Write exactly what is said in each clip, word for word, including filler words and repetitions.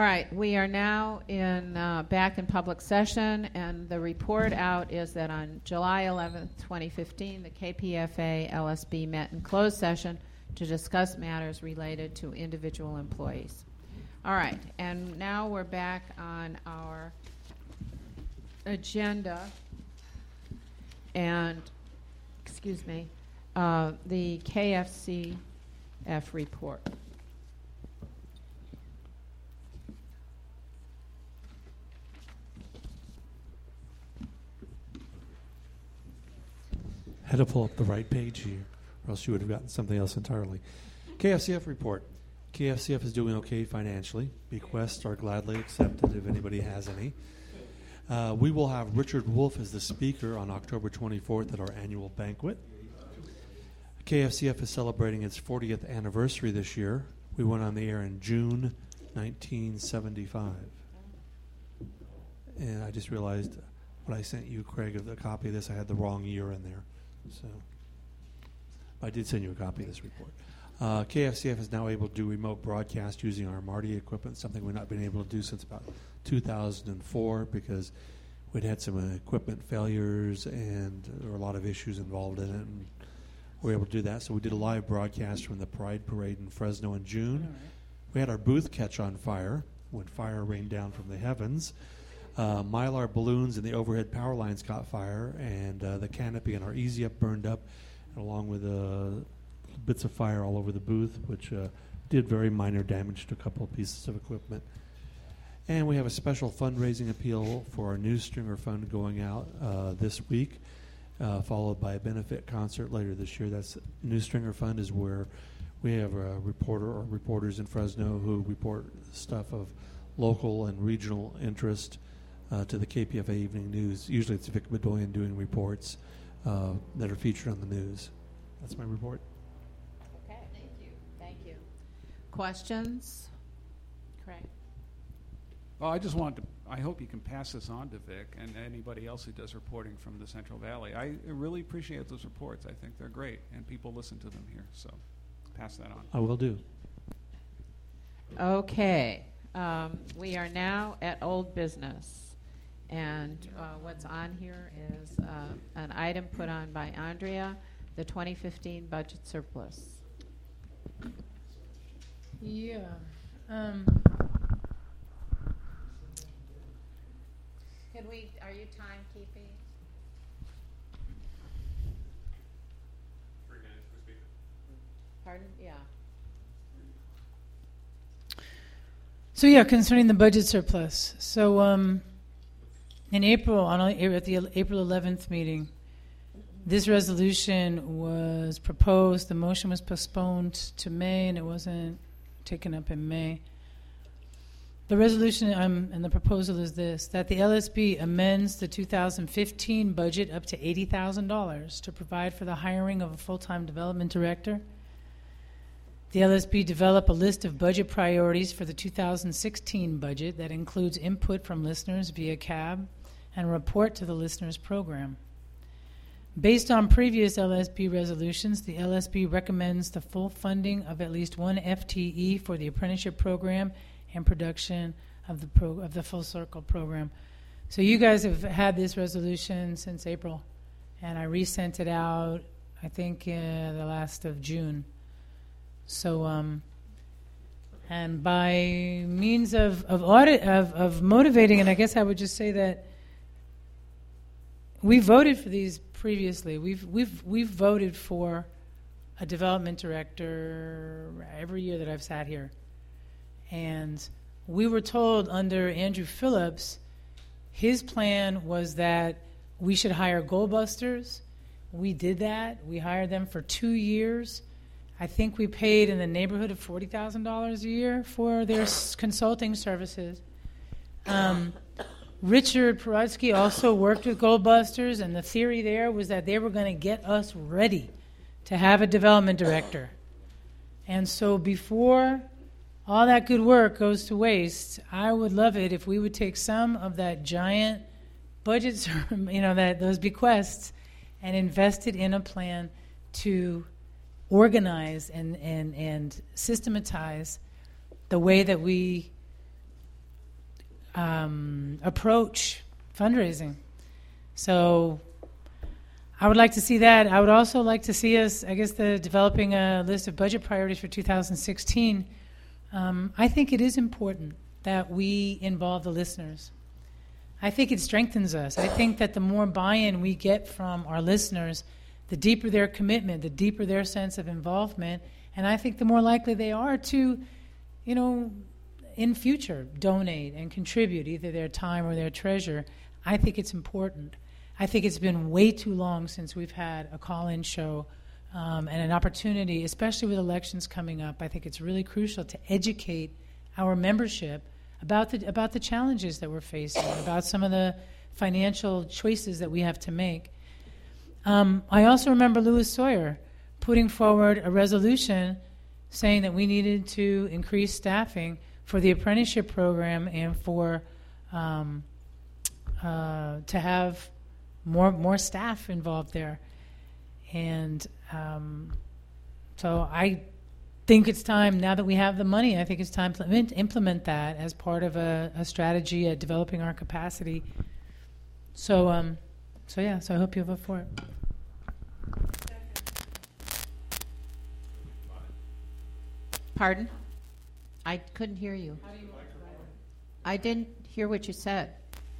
right, we are now in uh, back in public session, and the report out is that on July eleventh, twenty fifteen, the K P F A L S B met in closed session to discuss matters related to individual employees. All right, and now we're back on our agenda, and, excuse me, uh, the K F C F report. Had to pull up the right page here, or else you would have gotten something else entirely. K F C F report. K F C F is doing okay financially. Bequests are gladly accepted if anybody has any. Uh, we will have Richard Wolf as the speaker on October twenty-fourth at our annual banquet. K F C F is celebrating its fortieth anniversary this year. We went on the air in June nineteen seventy-five. And I just realized when I sent you, Craig, a copy of this, I had the wrong year in there. So I did send you a copy of this report. Uh, K F C F is now able to do remote broadcast using our Marty equipment, something we've not been able to do since about two thousand four because we'd had some uh, equipment failures and there were a lot of issues involved in it. And we were able to do that. So we did a live broadcast from the Pride Parade in Fresno in June. Right. We had our booth catch on fire when fire rained down from the heavens. Uh, Mylar balloons and the overhead power lines caught fire, and uh, the canopy and our Easy Up burned up, along with uh, bits of fire all over the booth, which uh, did very minor damage to a couple of pieces of equipment. And we have a special fundraising appeal for our News Stringer Fund going out uh, this week, uh, followed by a benefit concert later this year. That's News Stringer Fund is where we have a reporter or reporters in Fresno who report stuff of local and regional interest Uh, to the K P F A Evening News. Usually it's Vic Bedoyan doing reports uh, that are featured on the news. That's my report. Okay, thank you. Thank you. Questions? Craig? Well, I just wanted to, I hope you can pass this on to Vic and anybody else who does reporting from the Central Valley. I really appreciate those reports. I think they're great, and people listen to them here. So pass that on. I will do. Okay. Um, we are now at old business. And uh, what's on here is uh, an item put on by Andrea, the twenty fifteen budget surplus. Yeah. Um, Can we, are you timekeeping? Three minutes per speaker. Pardon? Yeah. so yeah, concerning the budget surplus. So um, in April, on at the April eleventh meeting, this resolution was proposed. The motion was postponed to May, and it wasn't taken up in May. The resolution um, and the proposal is this, that the L S B amends the two thousand fifteen budget up to eighty thousand dollars to provide for the hiring of a full-time development director. The L S B develop a list of budget priorities for the two thousand sixteen budget that includes input from listeners via C A B and report to the listeners program. Based on previous L S B resolutions, the L S B recommends the full funding of at least one F T E for the apprenticeship program and production of the pro- of the Full Circle program. So you guys have had this resolution since April, and I resent it out, I think, uh, the last of June. So, um, and by means of, of audit, of, of motivating, and I guess I would just say that we voted for these previously. We've we've we've voted for a development director every year that I've sat here. And we were told under Andrew Phillips, his plan was that we should hire goalbusters. We did that. We hired them for two years. I think we paid in the neighborhood of forty thousand dollars a year for their s- consulting services. Um, Richard Perutsky also worked with goalbusters, and the theory there was that they were going to get us ready to have a development director. And so before all that good work goes to waste, I would love it if we would take some of that giant budget, you know, that those bequests, and invest it in a plan to organize and, and, and systematize the way that we um, approach fundraising. So I would like to see that. I would also like to see us, I guess, the developing a list of budget priorities for two thousand sixteen. Um, I think it is important that we involve the listeners. I think it strengthens us. I think that the more buy-in we get from our listeners, the deeper their commitment, the deeper their sense of involvement, and I think the more likely they are to, you know, in future, donate and contribute either their time or their treasure. I think it's important. I think it's been way too long since we've had a call-in show um, and an opportunity, especially with elections coming up. I think it's really crucial to educate our membership about the about the challenges that we're facing, about some of the financial choices that we have to make. Um, I also remember Louis Sawyer putting forward a resolution saying that we needed to increase staffing for the apprenticeship program and for um, uh, to have more more staff involved there. And um, so I think it's time, now that we have the money, I think it's time to im- implement that as part of a, a strategy at developing our capacity. So, um, so yeah, so I hope you'll vote for it. Pardon? I couldn't hear you. I didn't hear what you said.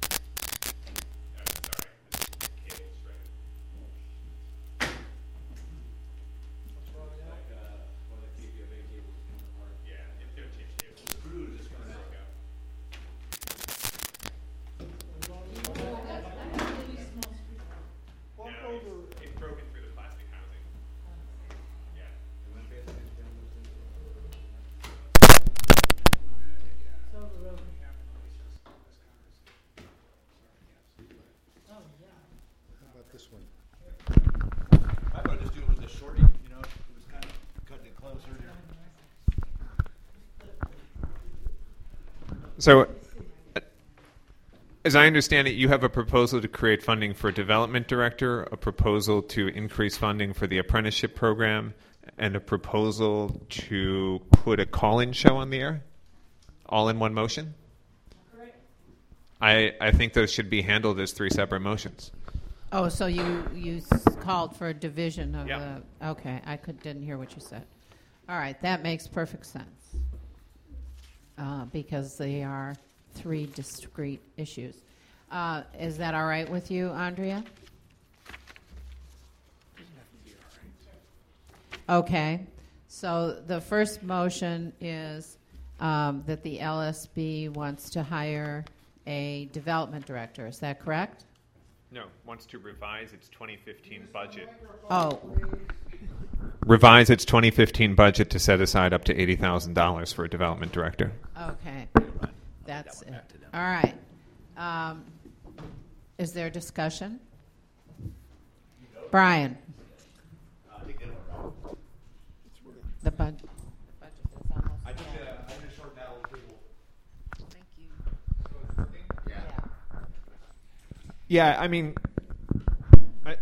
This one. I thought I'd just do it with a shorty, you know, it was kind of cutting it closer there. So, uh, as I understand it, you have a proposal to create funding for a development director, a proposal to increase funding for the apprenticeship program, and a proposal to put a call-in show on the air, all in one motion? Correct. I, I think those should be handled as three separate motions. Oh, so you you s- called for a division of Yeah. the. Okay, I could didn't hear what you said. All right, that makes perfect sense uh, because they are three discrete issues. Uh, is that all right with you, Andrea? Okay, so the first motion is um, that the L S B wants to hire a development director. Is that correct? No, wants to revise its twenty fifteen budget. Oh, Revise its twenty fifteen budget to set aside up to eighty thousand dollars for a development director. okay. That's it. All right. Um, is there discussion? Brian? The bud- the budget is almost. I just, yeah. uh, I just shortened that little table. Thank you. Yeah. Yeah, I mean, I,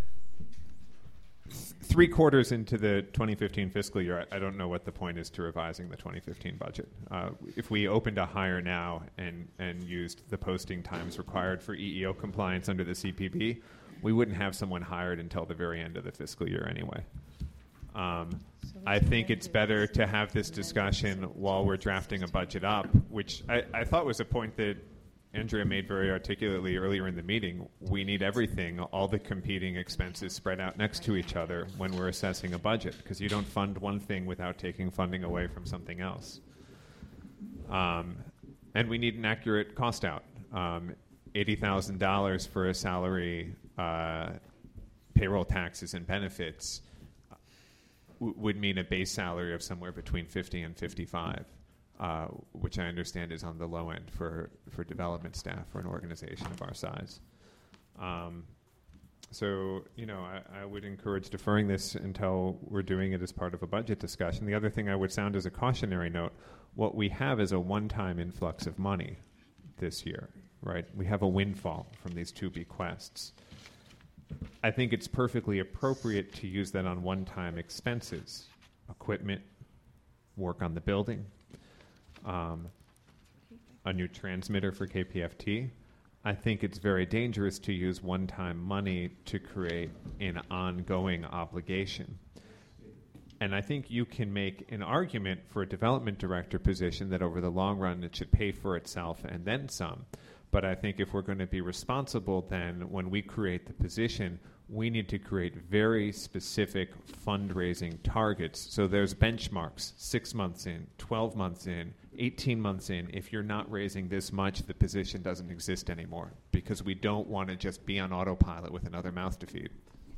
three quarters into the twenty fifteen fiscal year, I, I don't know what the point is to revising the twenty fifteen budget. Uh, if we opened a hire now and, and used the posting times required for E E O compliance under the C P B, we wouldn't have someone hired until the very end of the fiscal year anyway. Um, I think it's better to have this discussion while we're drafting a budget up, which I, I thought was a point that Andrea made very articulately earlier in the meeting. We need everything, all the competing expenses spread out next to each other when we're assessing a budget, because you don't fund one thing without taking funding away from something else. Um, and we need an accurate cost out. Um, eighty thousand dollars for a salary, uh, payroll taxes and benefits uh, w- would mean a base salary of somewhere between fifty and fifty-five. Uh, which I understand is on the low end for, for development staff for an organization of our size. Um, so, you know, I, I would encourage deferring this until we're doing it as part of a budget discussion. The other thing I would sound as a cautionary note, what we have is a one-time influx of money this year, right? We have a windfall from these two bequests. I think it's perfectly appropriate to use that on one-time expenses, equipment, work on the building. Um, a new transmitter for K P F T. I think it's very dangerous to use one-time money to create an ongoing obligation. And I think you can make an argument for a development director position that over the long run it should pay for itself and then some. But I think if we're going to be responsible, then when we create the position, we need to create very specific fundraising targets. So there's benchmarks, six months in, twelve months in, eighteen months in. If you're not raising this much, the position doesn't exist anymore, because we don't want to just be on autopilot with another mouth to feed.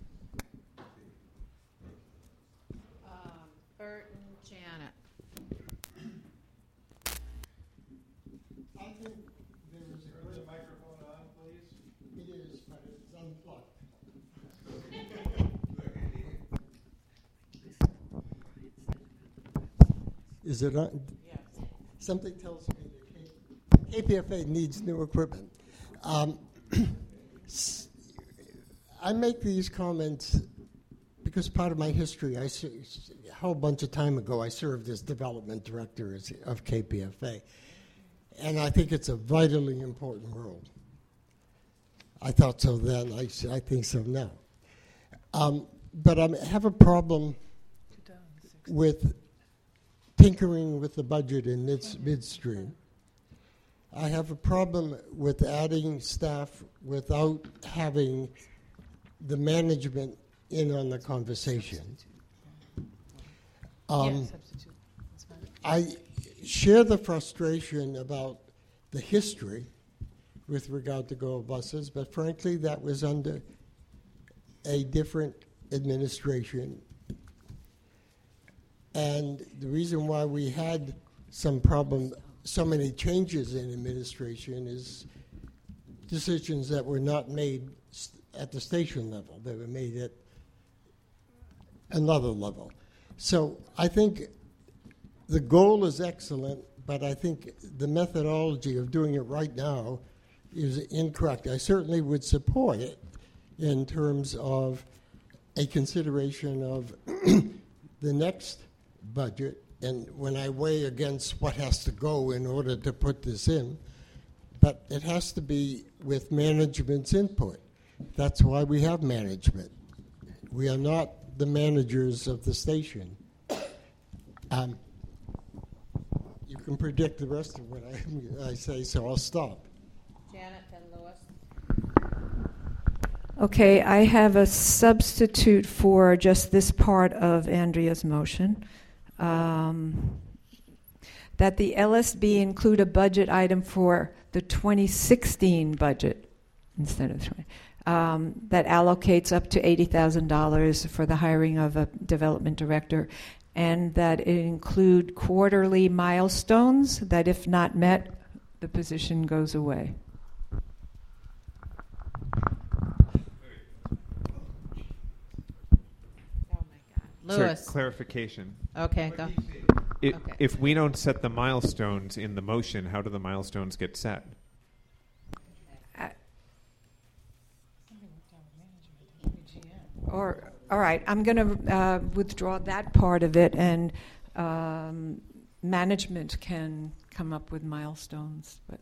Um, Bert and Janet. I think there is a good microphone on, please. It is, but it's unplugged. Is it on? Yes. Something tells me that K P F A needs new equipment. Um, s- I make these comments because part of my history, I ser- a whole bunch of time ago, I served as development director as- of K P F A. And I think it's a vitally important role. I thought so then, I, s- I think so now. Um, but I have a problem with tinkering with the budget in mid- midstream. I have a problem with adding staff without having the management in on the conversation. Um, Yeah, substitute. That's fine. I share the frustration about the history with regard to Gold buses, but frankly, that was under a different administration. And the reason why we had some problem, so many changes in administration is decisions that were not made st- at the station level. They were made at another level. So I think the goal is excellent, but I think the methodology of doing it right now is incorrect. I certainly would support it in terms of a consideration of the next budget, and when I weigh against what has to go in order to put this in, but it has to be with management's input. That's why we have management. We are not the managers of the station. Um, you can predict the rest of what I, I say, so I'll stop. Janet, then Lewis. Okay, I have a substitute for just this part of Andrea's motion. Um, that the L S B include a budget item for the twenty sixteen budget instead of twenty, um, that allocates up to eighty thousand dollars for the hiring of a development director, and that it include quarterly milestones that, if not met, the position goes away. Oh, my God. Sorry, Lewis. clarification. Okay, go. I Okay. If we don't set the milestones in the motion, how do the milestones get set? Or, all right, I'm going to uh, withdraw that part of it, and um, management can come up with milestones. But,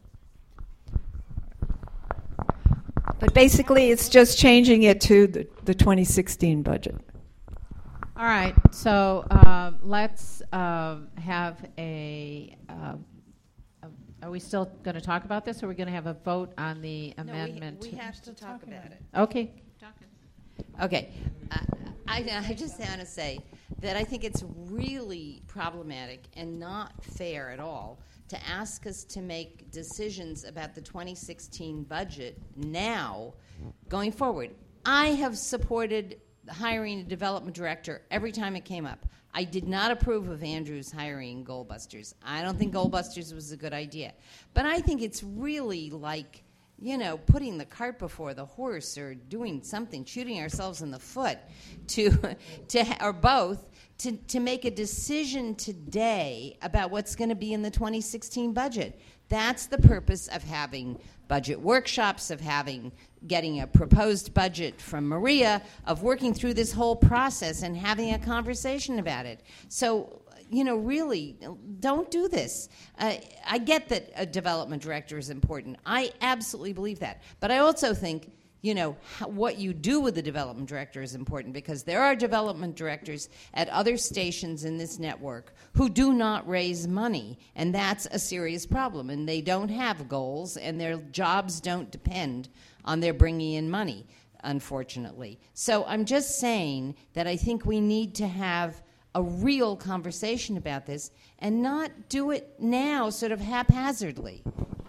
but basically, it's just changing it to the, the twenty sixteen budget. All right, so um, let's um, have a, uh, a- are we still going to talk about this, or are we going to have a vote on the No, we- amendment? we have to talk about it. Okay. keep talking. Okay. I, I, I just want to say that I think it's really problematic and not fair at all to ask us to make decisions about the twenty sixteen budget now going forward. I have supported hiring a development director every time it came up. I did not approve of Andrew's hiring Goldbusters. I don't think Goldbusters was a good idea. But I think it's really like, you know, putting the cart before the horse, or doing something, shooting ourselves in the foot, to, to or both, to, to make a decision today about what's going to be in the twenty sixteen budget. That's the purpose of having budget workshops, of having getting a proposed budget from Maria, of working through this whole process and having a conversation about it. So, you know, really, don't do this. Uh, I get that a development director is important. I absolutely believe that. But I also think, you know, how, what you do with the development director is important, because there are development directors at other stations in this network who do not raise money, and that's a serious problem. And they don't have goals, and their jobs don't depend on their bringing in money, unfortunately. So I'm just saying that I think we need to have a real conversation about this and not do it now sort of haphazardly.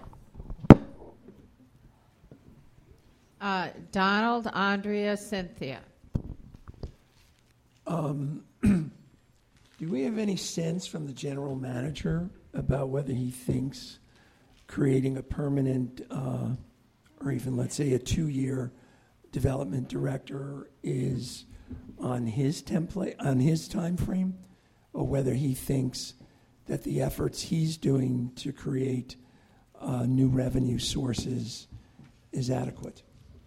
Uh, Donald, Andrea, Cynthia. Um, do we have any sense from the general manager about whether he thinks creating a permanent, uh, or even let's say a two-year development director is on his template, on his time frame, or whether he thinks that the efforts he's doing to create uh, new revenue sources is adequate?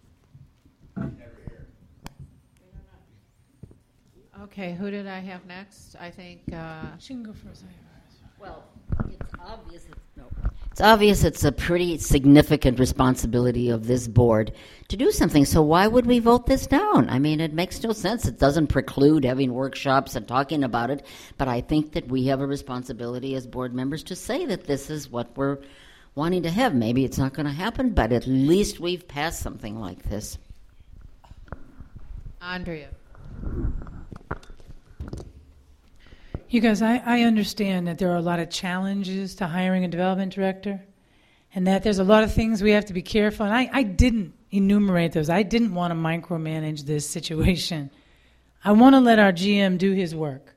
Okay, who did I have next? I think uh, She can go first. Well, it's obvious. It's, no. It's obvious it's a pretty significant responsibility of this board to do something. So why would we vote this down? I mean, it makes no sense. It doesn't preclude having workshops and talking about it. But I think that we have a responsibility as board members to say that this is what we're wanting to have. Maybe it's not going to happen, but at least we've passed something like this. Andrea. You guys, I, I understand that there are a lot of challenges to hiring a development director, and that there's a lot of things we have to be careful. And I, I didn't enumerate those. I didn't want to micromanage this situation. I want to let our G M do his work.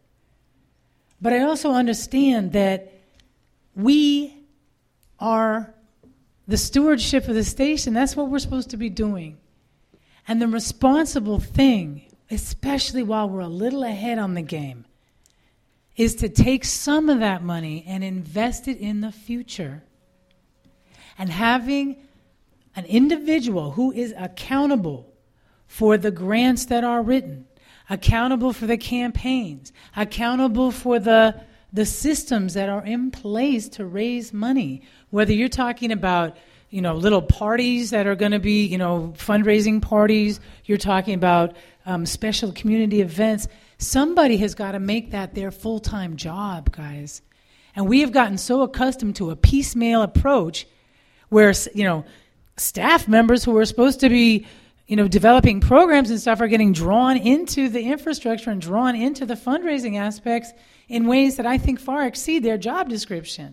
But I also understand that we are the stewardship of the station. That's what we're supposed to be doing. And the responsible thing, especially while we're a little ahead on the game, is to take some of that money and invest it in the future. And having an individual who is accountable for the grants that are written, accountable for the campaigns, accountable for the, the systems that are in place to raise money, whether you're talking about, you know, little parties that are going to be, you know, fundraising parties, you're talking about um, special community events. Somebody has got to make that their full-time job, guys. And we have gotten so accustomed to a piecemeal approach where, you know, staff members who are supposed to be, you know, developing programs and stuff are getting drawn into the infrastructure and drawn into the fundraising aspects in ways that I think far exceed their job description.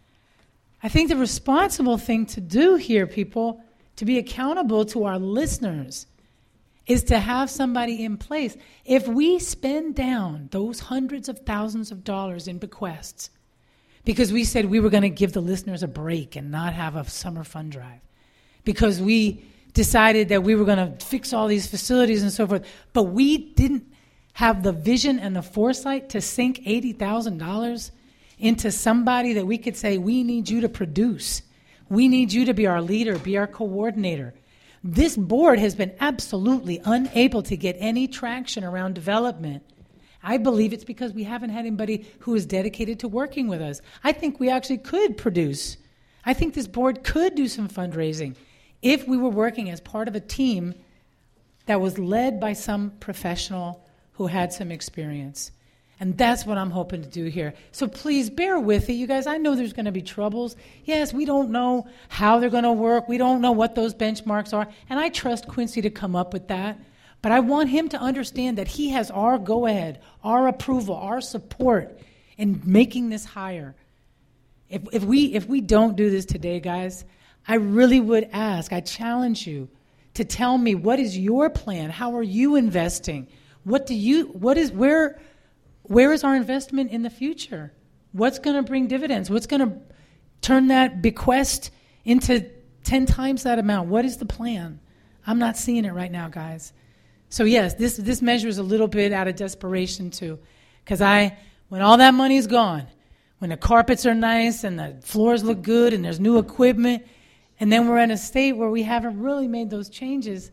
I think the responsible thing to do here, people, to be accountable to our listeners, is to have somebody in place. If we spend down those hundreds of thousands of dollars in bequests because we said we were going to give the listeners a break and not have a summer fund drive, because we decided that we were going to fix all these facilities and so forth, but we didn't have the vision and the foresight to sink eighty thousand dollars into somebody that we could say, we need you to produce. We need you to be our leader, be our coordinator. This board has been absolutely unable to get any traction around development. I believe it's because we haven't had anybody who is dedicated to working with us. I think we actually could produce. I think this board could do some fundraising if we were working as part of a team that was led by some professional who had some experience. And that's what I'm hoping to do here. So please bear with it, you guys. I know there's going to be troubles. Yes, we don't know how they're going to work. We don't know what those benchmarks are. And I trust Quincy to come up with that. But I want him to understand that he has our go-ahead, our approval, our support in making this higher. If, if we if we don't do this today, guys, I really would ask, I challenge you to tell me, what is your plan? How are you investing? What do you, what is, where... Where is our investment in the future? What's going to bring dividends? What's going to turn that bequest into ten times that amount? What is the plan? I'm not seeing it right now, guys. So yes, this this measure is a little bit out of desperation too, because I, when all that money's gone, when the carpets are nice and the floors look good and there's new equipment, and then we're in a state where we haven't really made those changes,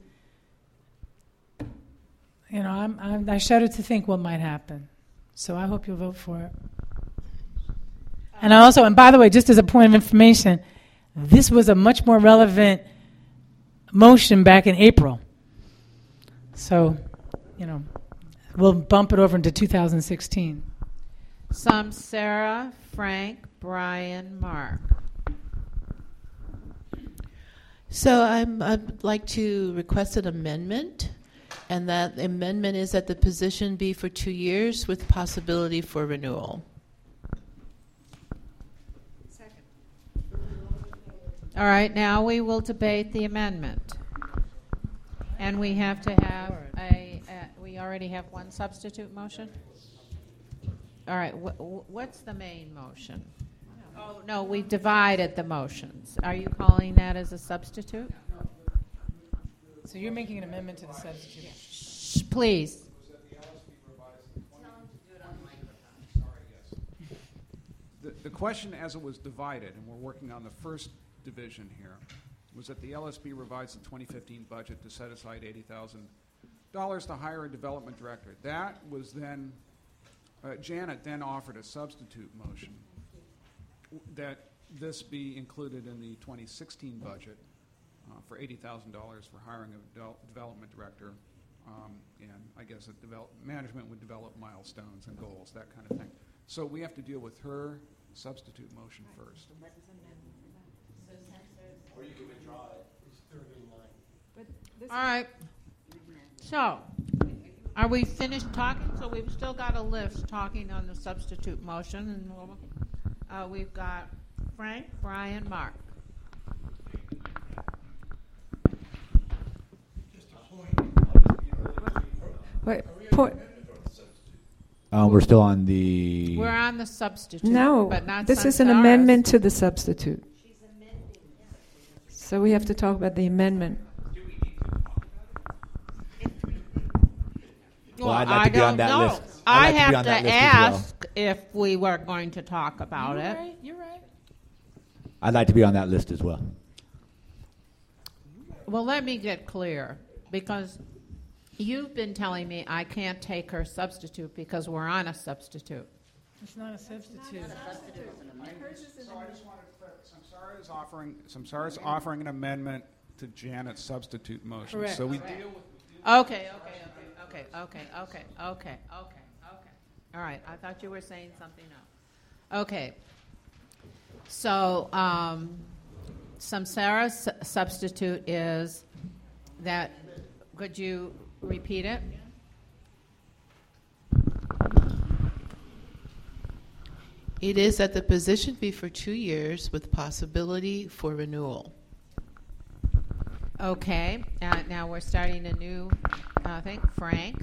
you know, I'm, I'm, I shudder to think what might happen. So I hope you'll vote for it. And I also, and by the way, just as a point of information, this was a much more relevant motion back in April. So, you know, we'll bump it over into two thousand sixteen. Some Sarah, Frank, Brian, Mark. So I'm, I'd like to request an amendment, and that amendment is that the position be for two years with possibility for renewal. Second. All right, now we will debate the amendment. And we have to have a, uh, we already have one substitute motion? All right, wh- wh- what's the main motion? Oh, no, we've divided the motions. Are you calling that as a substitute? So you're making an amendment to the substitute. Shh, please. The, the question as it was divided, and we're working on the first division here, was that the L S B revised the twenty fifteen budget to set aside eighty thousand dollars to hire a development director. That was then, uh, Janet then offered a substitute motion that this be included in the twenty sixteen budget uh, for eighty thousand dollars for hiring a de- development director, um, and I guess that develop- management would develop milestones and goals, that kind of thing. So we have to deal with her substitute motion first. Or you can withdraw it. It's third in line. All right. So, are we finished talking? So we've still got a list talking on the substitute motion, and we'll, uh, we've got Frank, Brian, Mark. Wait, point. Um, we're still on the. We're on the substitute, No, but not this is an Sansaras. amendment to the substitute. So we have to talk about the amendment. Well, I'd like to be on don't that know. list. I I'd like to be have on to that list as well. ask if we were going to talk about You're it. right, you're right. I'd like to be on that list as well. Well, let me get clear, because you've been telling me I can't take her substitute because we're on a substitute. It's not a substitute. So I just wanted to clarify, Samsara is offering, Samsara is offering an amendment to Janet's substitute motion. Correct. So we Correct. deal with. Okay, okay, okay, okay, okay, okay, okay, okay, okay. All right, I thought you were saying something else. Okay. So, um, Samsara's su- substitute is that, could you repeat it? It is that the position be for two years with possibility for renewal. Okay, uh, now we're starting a new, uh, thing. Frank?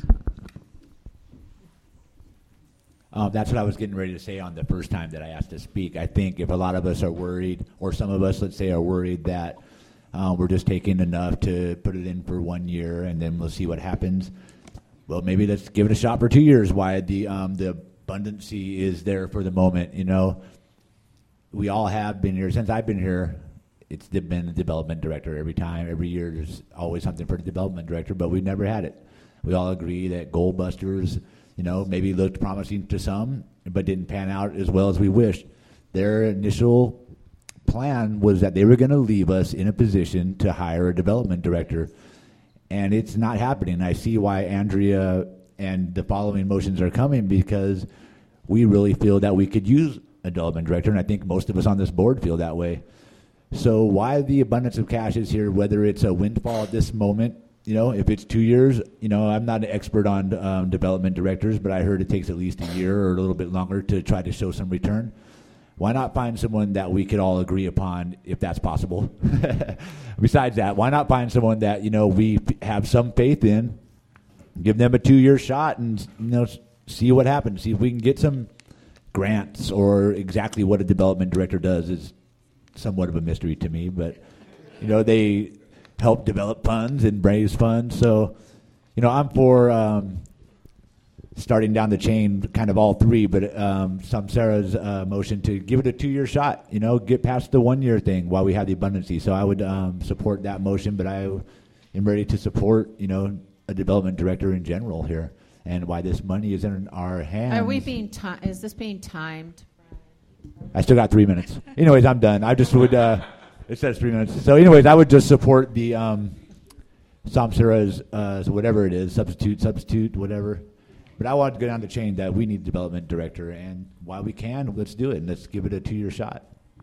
Um, that's what I was getting ready to say on the first time that I asked to speak. I think if a lot of us are worried, or some of us, let's say, are worried that uh, we're just taking enough to put it in for one year and then we'll see what happens. Well, maybe let's give it a shot for two years. Why the um, the abundancy is there for the moment. You know, we all have been here since I've been here. It's been the development director every time, every year. There's always something for the development director, but we've never had it. We all agree that Goal Busters, you know, maybe looked promising to some, but didn't pan out as well as we wished. Their initial plan was that they were going to leave us in a position to hire a development director, and it's not happening. I see why Andrea and the following motions are coming, because we really feel that we could use a development director, and I think most of us on this board feel that way. So why the abundance of cash is here, whether it's a windfall at this moment, you know, if it's two years, you know, I'm not an expert on um, development directors, but I heard it takes at least a year or a little bit longer to try to show some return. Why not find someone that we could all agree upon, if that's possible? Besides that, why not find someone that, you know, we f- have some faith in, give them a two-year shot and, you know, s- see what happens, see if we can get some grants, or exactly what a development director does is somewhat of a mystery to me, but, you know, they help develop funds and raise funds. So, you know, I'm for um, starting down the chain, kind of all three, but um, Samsara's uh, motion to give it a two-year shot, you know, get past the one-year thing while we have the abundancy. So I would um, support that motion, but I am ready to support, you know, a development director in general here, and why this money is in our hands. Are we being ti- is this being timed? I still got three minutes. Anyways, I'm done. I just would, uh, it says three minutes. So anyways, I would just support the um, Samsara's, uh, whatever it is, substitute, substitute, whatever. But I want to go down the chain that we need a development director, and while we can, let's do it, and let's give it a two-year shot.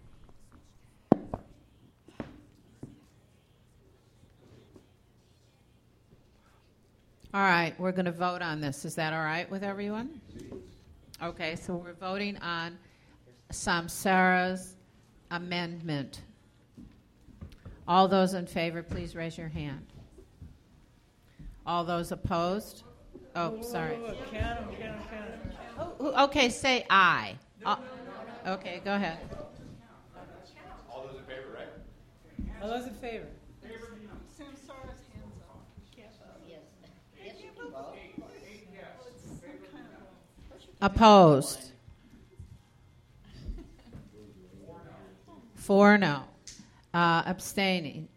All right, we're going to vote on this. Is that all right with everyone? Okay, so we're voting on Samsara's amendment. All those in favor, please raise your hand. All those opposed? Oh, sorry. Oh, oh, okay, say aye. Uh, okay, go ahead. All those in favor, right? All those in favor? Opposed? Four no. Uh, abstaining?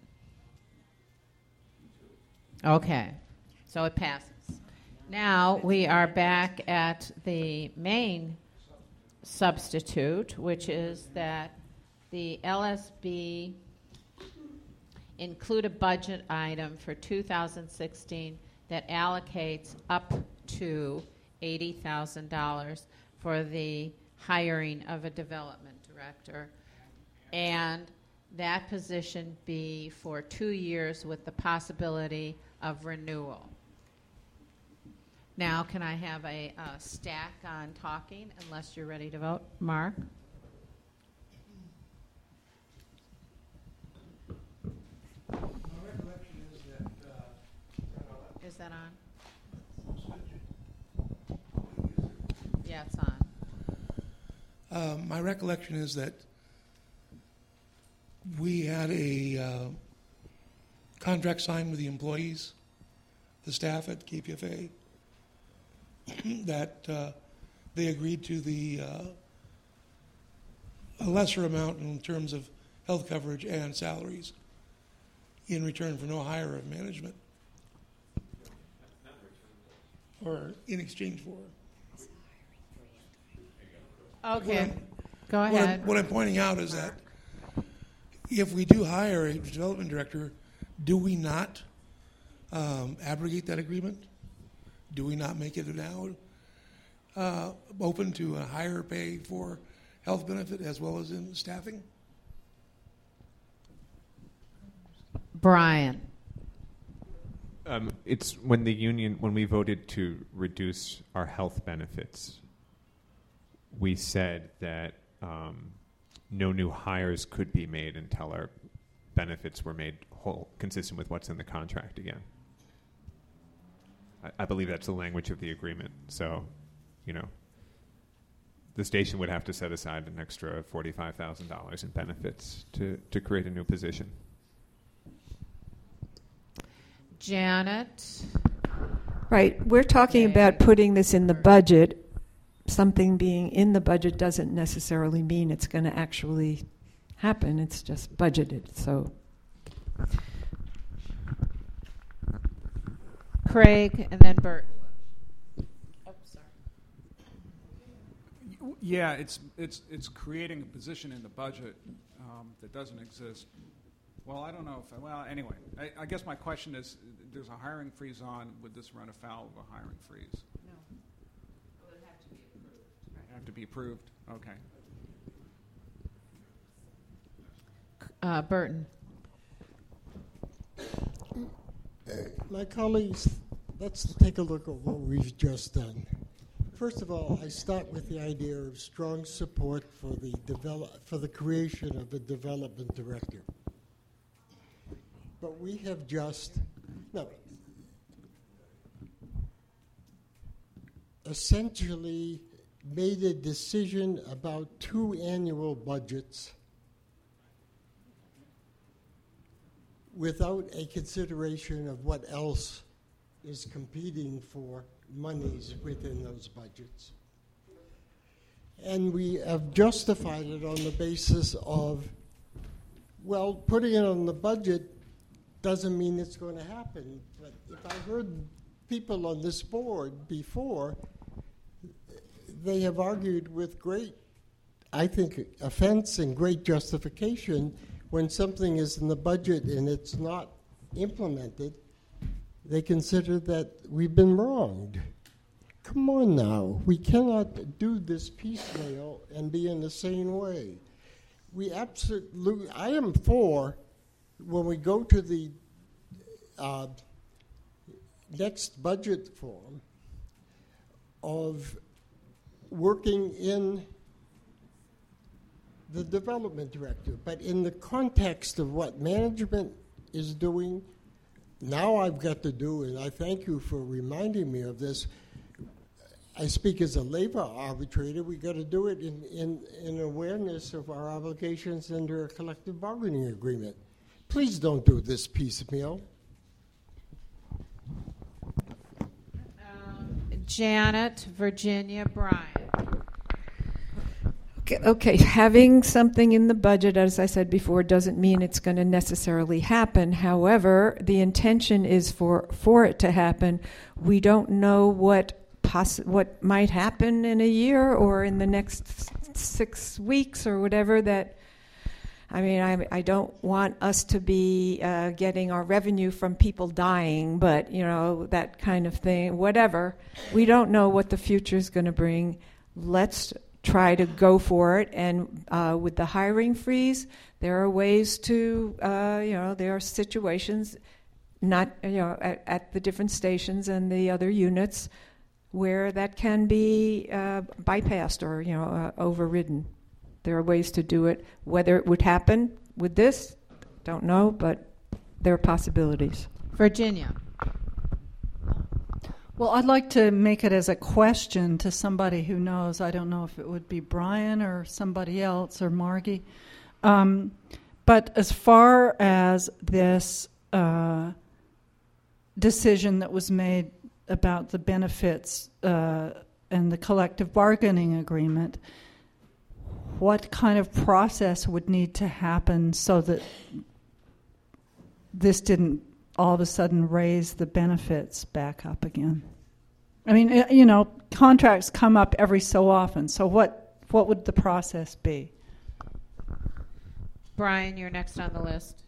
Okay, so it passes. Now we are back at the main substitute, which is that the L S B include a budget item for two thousand sixteen that allocates up to eighty thousand dollars for the hiring of a development director, and that position be for two years with the possibility of renewal. Now, can I have a, a stack on talking, unless you're ready to vote? Mark? Is that on? Yeah, it's on. Uh, my recollection is that we had a uh, contract signed with the employees, the staff at K P F A, that uh, they agreed to the uh, a lesser amount in terms of health coverage and salaries in return for no hire of management, or in exchange for. Okay, What go I'm- ahead. What I'm pointing out is that if we do hire a development director, do we not um, abrogate that agreement? Do we not make it now uh, open to a higher pay for health benefit as well as in staffing? Brian. Um, it's when the union, when we voted to reduce our health benefits, we said that um, no new hires could be made until our benefits were made whole, consistent with what's in the contract again. I, I believe that's the language of the agreement. So, you know, the station would have to set aside an extra forty-five thousand dollars in benefits to, to create a new position. Janet? Right. We're talking about putting this in the budget. Something being in the budget doesn't necessarily mean it's going to actually happen. It's just budgeted. So, Craig and then Bert. Oh, sorry. Yeah, it's it's it's creating a position in the budget um, that doesn't exist. Well, I don't know if, well, anyway, I, I guess my question is, there's a hiring freeze on, would this run afoul of a hiring freeze? No. It would have to be approved. Right. Have to be approved? Okay. Uh, Burton. Uh, my colleagues, let's take a look at what we've just done. First of all, I start with the idea of strong support for the develop, for the creation of a development director. But we have just, no, essentially made a decision about two annual budgets without a consideration of what else is competing for monies within those budgets. And we have justified it on the basis of, well, putting it on the budget doesn't mean it's going to happen. But if I heard people on this board before, they have argued with great I think, offense and great justification when something is in the budget and it's not implemented. They consider that we've been wronged. Come on now. We cannot do this piecemeal and be in the same way. We absolutely, I am for, when we go to the uh, next budget forum, of working in the development director, but in the context of what management is doing, now I've got to do, and I thank you for reminding me of this, I speak as a labor arbitrator, we got to do it in, in, in awareness of our obligations under a collective bargaining agreement. Please don't do this piecemeal. Um, Janet, Virginia, Brian. Okay, okay, having something in the budget, as I said before, doesn't mean it's going to necessarily happen. However, the intention is for, for it to happen. We don't know what Poss- what might happen in a year or in the next six weeks or whatever that, I mean, I, I don't want us to be uh, getting our revenue from people dying, but, you know, that kind of thing, whatever. We don't know what the future is going to bring. Let's try to go for it. And uh, with the hiring freeze, there are ways to, uh, you know, there are situations not, you know, at, at the different stations and the other units where that can be uh, bypassed or, you know, uh, overridden. There are ways to do it. Whether it would happen with this, don't know, but there are possibilities. Virginia. Well, I'd like to make it as a question to somebody who knows. I don't know if it would be Brian or somebody else or Margie. Um, but as far as this uh, decision that was made about the benefits uh, and the collective bargaining agreement, what kind of process would need to happen so that this didn't all of a sudden raise the benefits back up again? I mean, you know, contracts come up every so often, so what, what would the process be? Brian, you're next on the list.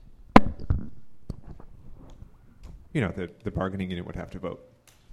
You know, the, the bargaining unit would have to vote.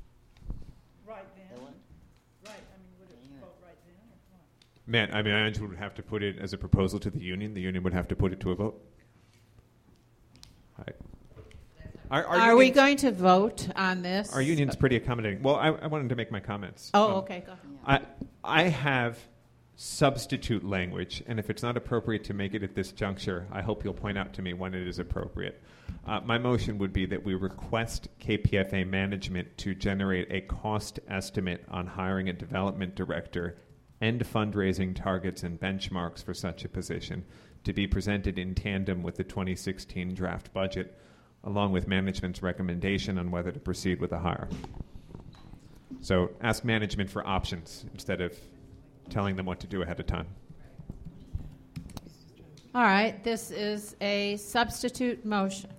Man, I mean, Angela would have to put it as a proposal to the union. The union would have to put it to a vote. Right. Our, our Are we going to vote on this? Our union's pretty accommodating. Well, I, I wanted to make my comments. Oh, Um, okay, go ahead. I, I have substitute language, and if it's not appropriate to make it at this juncture, I hope you'll point out to me when it is appropriate. Uh, my motion would be that we request K P F A management to generate a cost estimate on hiring a development director and fundraising targets and benchmarks for such a position to be presented in tandem with the twenty sixteen draft budget, along with management's recommendation on whether to proceed with a hire. So ask management for options instead of telling them what to do ahead of time. All right, this is a substitute motion.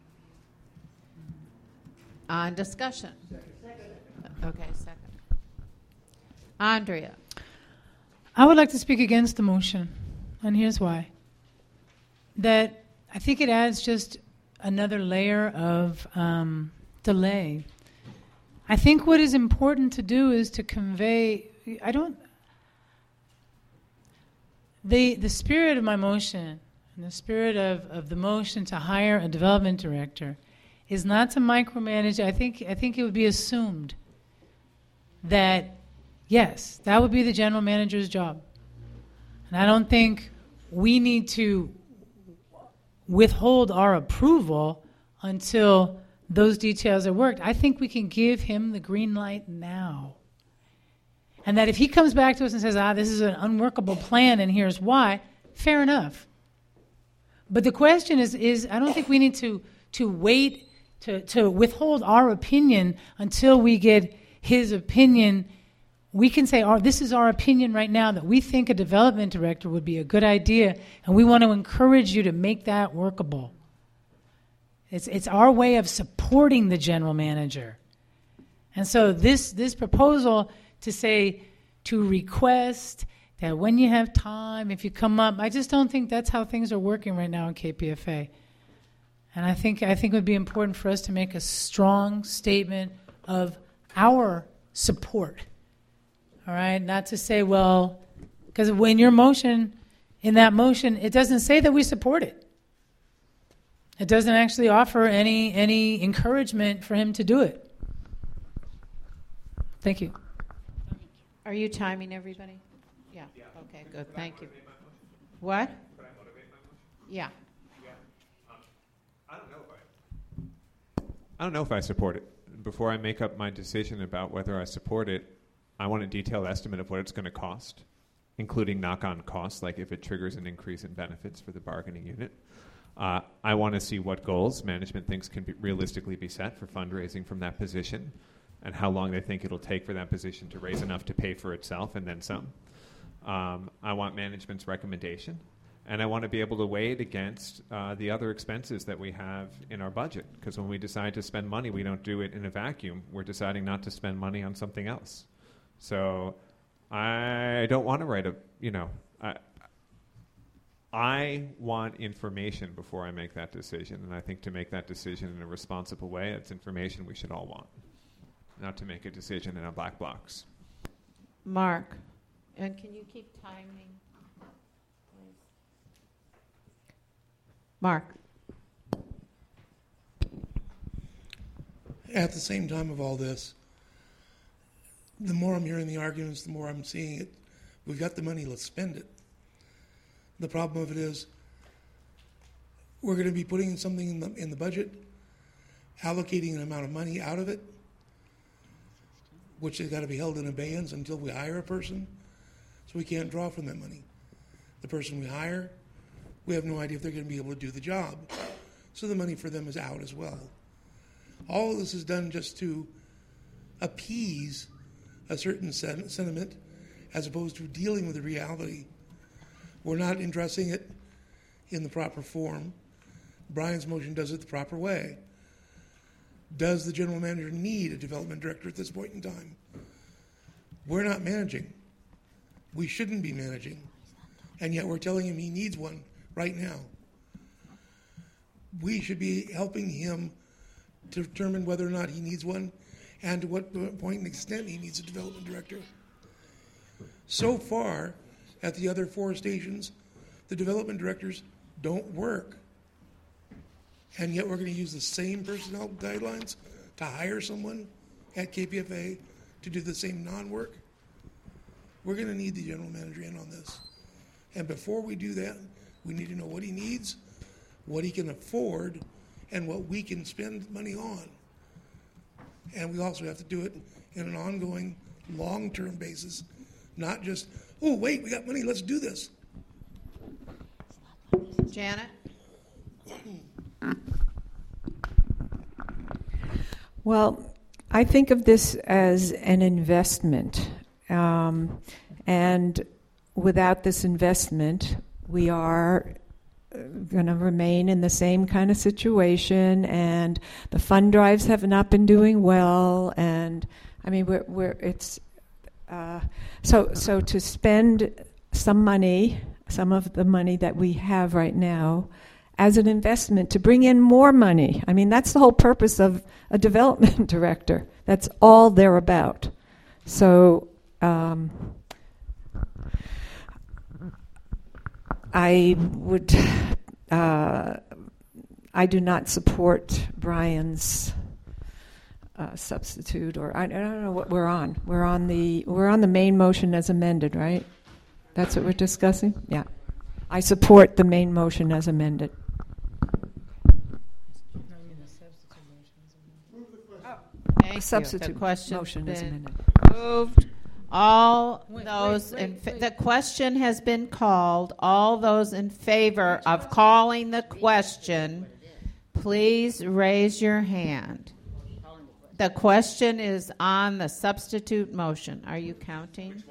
On discussion. Okay, second. Andrea. I would like to speak against the motion, and here's why. That I think it adds just another layer of um, delay. I think what is important to do is to convey, I don't, the the spirit of my motion, and the spirit of, of the motion to hire a development director is not to micromanage. I think I think it would be assumed that yes, that would be the general manager's job. And I don't think we need to withhold our approval until those details are worked. I think we can give him the green light now. And that if he comes back to us and says, ah, this is an unworkable plan and here's why, fair enough. But the question is, is I don't think we need to, to wait to, to withhold our opinion until we get his opinion. We can say, oh, this is our opinion right now, that we think a development director would be a good idea, and we want to encourage you to make that workable. It's, it's our way of supporting the general manager. And so this, this proposal to say, to request that when you have time, if you come up, I just don't think that's how things are working right now in K P F A. And I think I think it would be important for us to make a strong statement of our support. All right, not to say, well, because when your motion, in that motion, it doesn't say that we support it. It doesn't actually offer any any encouragement for him to do it. Thank you. Are you timing everybody? Yeah. Okay, good. Thank you. What? Yeah. I don't know if I, I don't know if I support it. Before I make up my decision about whether I support it, I want a detailed estimate of what it's going to cost, including knock-on costs, like if it triggers an increase in benefits for the bargaining unit. Uh, I want to see what goals management thinks can be realistically be set for fundraising from that position, and how long they think it'll take for that position to raise enough to pay for itself and then some. Um, I want management's recommendation. And I want to be able to weigh it against uh, the other expenses that we have in our budget. Because when we decide to spend money, we don't do it in a vacuum. We're deciding not to spend money on something else. So I don't want to write a, you know, I, I want information before I make that decision. And I think to make that decision in a responsible way, it's information we should all want. Not to make a decision in a black box. Mark, and can you keep timing? Mark. At the same time of all this, the more I'm hearing the arguments, the more I'm seeing it. We've got the money, let's spend it. The problem of it is we're going to be putting something in the in the budget, allocating an amount of money out of it, which has got to be held in abeyance until we hire a person, so we can't draw from that money. The person we hire, we have no idea if they're going to be able to do the job. So the money for them is out as well. All of this is done just to appease a certain sen- sentiment as opposed to dealing with the reality. We're not addressing it in the proper form. Brian's motion does it the proper way. Does the general manager need a development director at this point in time? We're not managing. We shouldn't be managing. And yet we're telling him he needs one right now. We should be helping him to determine whether or not he needs one and to what point and extent he needs a development director. So far, at the other four stations, the development directors don't work. And yet we're going to use the same personnel guidelines to hire someone at K P F A to do the same non-work. We're going to need the general manager in on this. And before we do that, we need to know what he needs, what he can afford, and what we can spend money on. And we also have to do it in an ongoing, long-term basis, not just, oh, wait, we got money, let's do this. Janet? Well, I think of this as an investment. Um, and without this investment, we are going to remain in the same kind of situation, and the fund drives have not been doing well. And I mean, we're, we're it's uh, so so to spend some money, some of the money that we have right now, as an investment to bring in more money. I mean, that's the whole purpose of a development director. That's all they're about. So um, I would, uh, I do not support Brian's uh, substitute, or I, I don't know what we're on. We're on the we're on the main motion as amended, right? That's what we're discussing? Yeah. I support the main motion as amended. Thank Substitute you. The question motion is been amended. moved. All Wait, those wait, in wait, fa- wait. the question has been called. All those in favor of calling the question, please raise your hand. The question is on the substitute motion. Are you counting?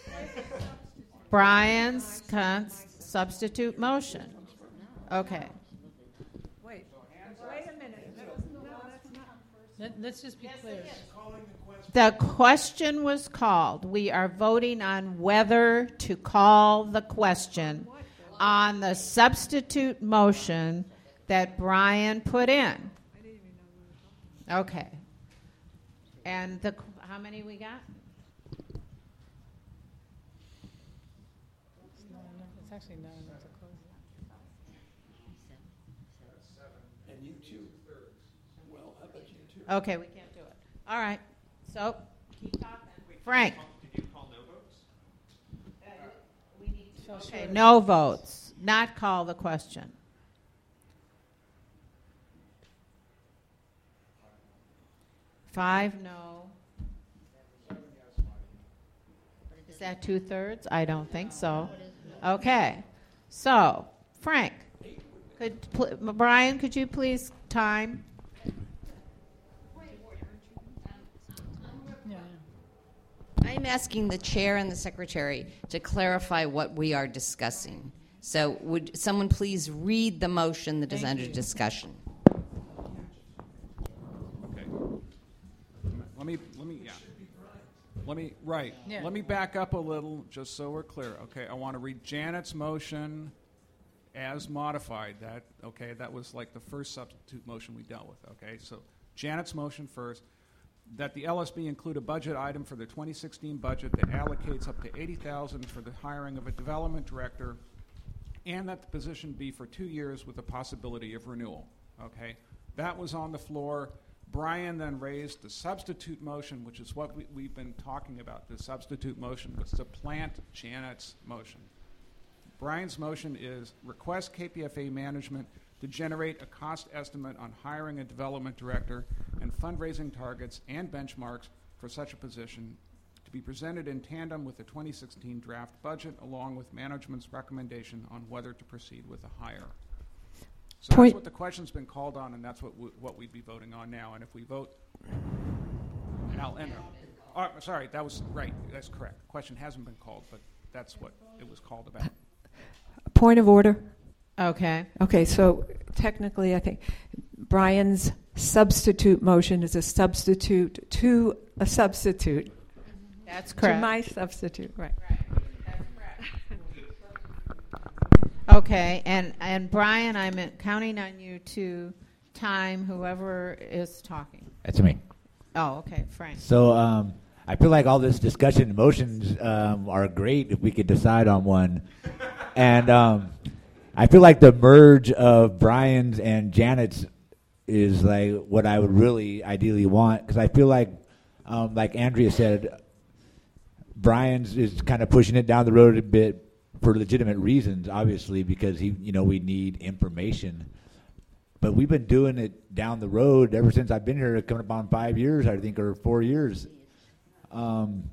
Brian's cons- substitute motion. Okay. Wait, wait a minute. Let, let's just be clear. The question was called. We are voting on whether to call the question on the substitute motion that Brian put in. Okay. And the how many we got? It's actually not enough to close it. And you two. Well, how about you two? Okay, we can't do it. All right. So keep talking. Frank. Did you call no votes? We need to, okay, no votes. Not call the question. Five no. Is that two thirds? I don't think so. Okay. So, Frank, could pl- Brian, could you please time? I'm asking the chair and the secretary to clarify what we are discussing. So would someone please read the motion that is Thank under you. discussion? Okay. Let me, let me, yeah. Let me, right. Yeah. Let me back up a little, just so we're clear. Okay, I want to read Janet's motion as modified. That, okay, that was like the first substitute motion we dealt with. Okay, so Janet's motion first, that the L S B include a budget item for the twenty sixteen budget that allocates up to eighty thousand dollars for the hiring of a development director, and that the position be for two years with the possibility of renewal. Okay, that was on the floor. Brian then raised the substitute motion, which is what we, we've been talking about. The substitute motion was to plant Janet's motion. Brian's motion is request K P F A management to generate a cost estimate on hiring a development director and fundraising targets and benchmarks for such a position to be presented in tandem with the twenty sixteen draft budget, along with management's recommendation on whether to proceed with a hire. So Point. that's what the question's been called on, and that's what w- what we'd be voting on now. And if we vote, and I'll end. Oh, sorry, that was right. That's correct. The question hasn't been called, but that's what it was called about. Point of order. Okay. Okay, so technically, I think Brian's substitute motion is a substitute to a substitute. That's correct. To my substitute, right. Right. That's correct. Okay, and, and Brian, I'm counting on you to time whoever is talking. That's me. Oh, okay, Frank. So um, I feel like all this discussion and motions um, are great if we could decide on one. And um, I feel like the merge of Brian's and Janet's is like what I would really ideally want, because I feel like, um, like Andrea said, Brian's is kind of pushing it down the road a bit for legitimate reasons, obviously, because he, you know, we need information. But we've been doing it down the road ever since I've been here, coming up on five years, I think, or four years. Um,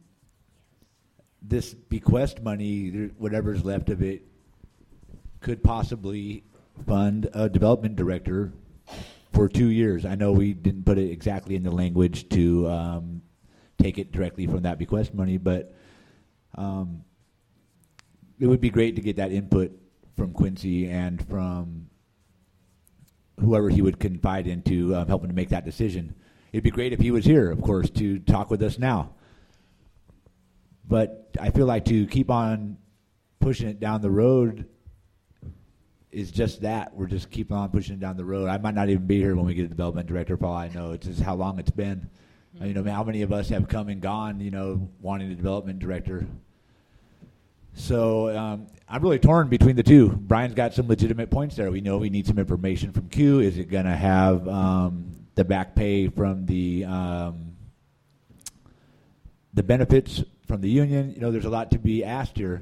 this bequest money, whatever's left of it, could possibly fund a development director for two years. I know we didn't put it exactly in the language to um, take it directly from that bequest money, but um, it would be great to get that input from Quincy and from whoever he would confide into um, helping to make that decision. It'd be great if he was here, of course, to talk with us now. But I feel like to keep on pushing it down the road is just that. We're just keeping on pushing it down the road. I might not even be here when we get a development director, for all I know. It's just how long it's been. Mm-hmm. You know, how many of us have come and gone, you know, wanting a development director. So um, I'm really torn between the two. Brian's got some legitimate points there. We know we need some information from Q. Is it going to have um, the back pay from the um, the benefits from the union? You know, there's a lot to be asked here.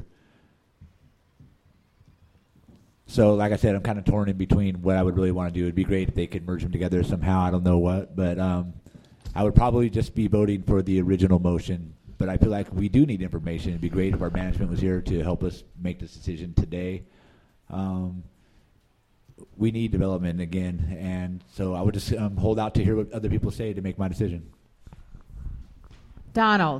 So, like I said, I'm kind of torn in between what I would really want to do. It'd be great if they could merge them together somehow. I don't know what, but um, I would probably just be voting for the original motion. But I feel like we do need information. It'd be great if our management was here to help us make this decision today. Um, we need development again, and so I would just um, hold out to hear what other people say to make my decision. Donald.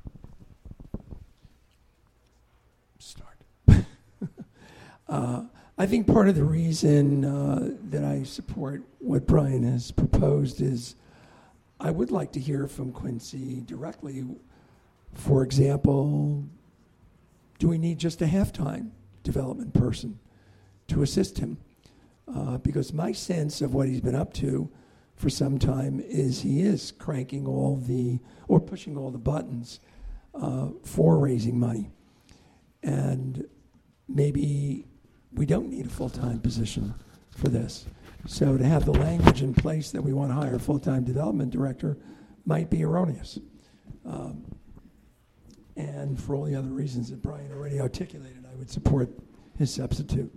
Uh, I think part of the reason uh, that I support what Brian has proposed is I would like to hear from Quincy directly. For example, do we need just a half-time development person to assist him? Uh, because my sense of what he's been up to for some time is he is cranking all the, or pushing all the buttons uh, for raising money. And maybe we don't need a full-time position for this. So to have the language in place that we want to hire a full-time development director might be erroneous. Um, and for all the other reasons that Brian already articulated, I would support his substitute.